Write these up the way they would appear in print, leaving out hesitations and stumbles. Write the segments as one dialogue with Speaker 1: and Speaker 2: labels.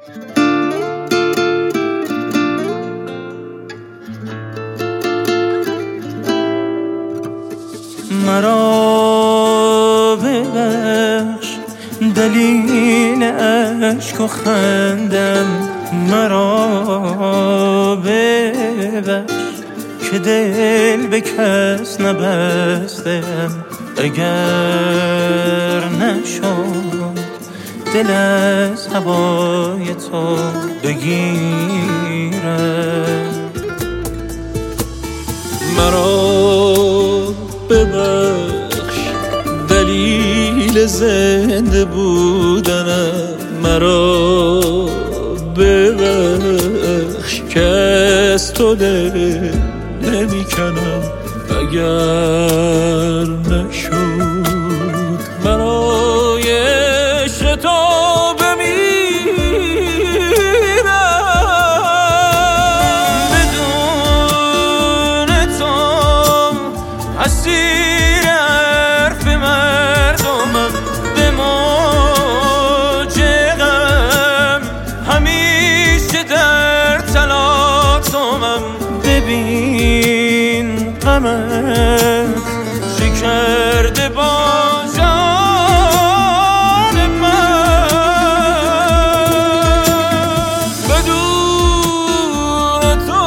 Speaker 1: مرا ببخش دلیل عشق و خندم، مرا ببخش که دل به کس نبستم. اگر نشد دل از هوای تو بگیرم، مرا ببخش دلیل زنده بودنم، مرا ببخش که از تو دل نمی کنم. اگر نشد برای عشق تو بمیرم، بدون تو اسیر حرف مردمم، به موج غم همیشه در تلاطمم. ببین غمت چه کرده با جان من، بدون تو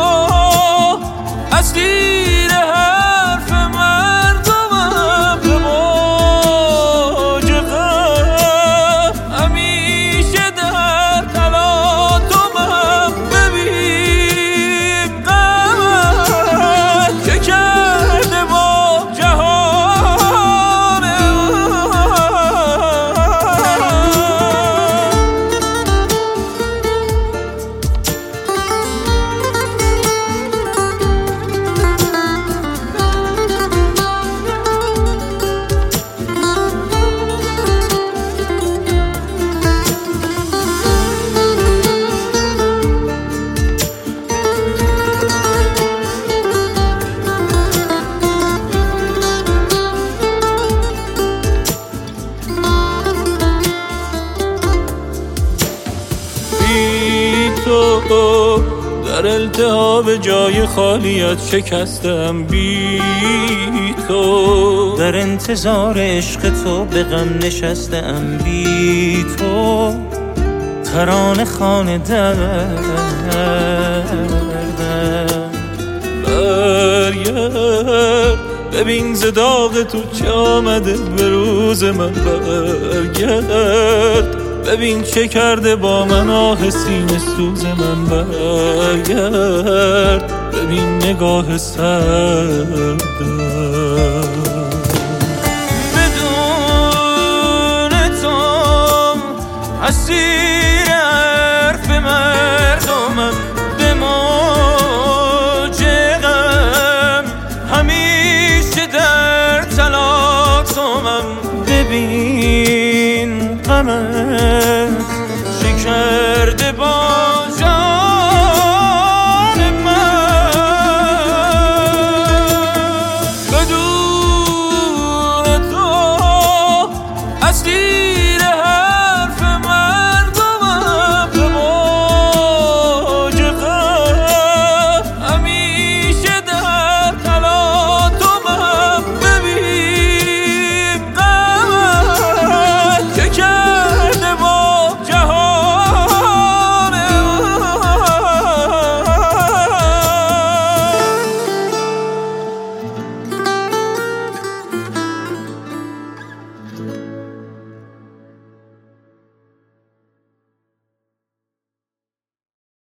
Speaker 1: اسیر حرف مردمم، به موج غم همیشه در تلاطمم. ببین غمت چه کرده با جهان تو در التهاب جای خالیت شکستم، بی تو در انتظار عشق تو به غم نشستم، بی تو ترانه خانه دردم. برگرد ببین ز داغ تو چه آمده به روز من، برگرد ببین چه کرده با من آه سینه سوز من، برگرد ببین نگاه سردم. بدون تو اسیر حرف مردمم، به موج غم همیشه در تلاطمم. ببین غمت چه کرده با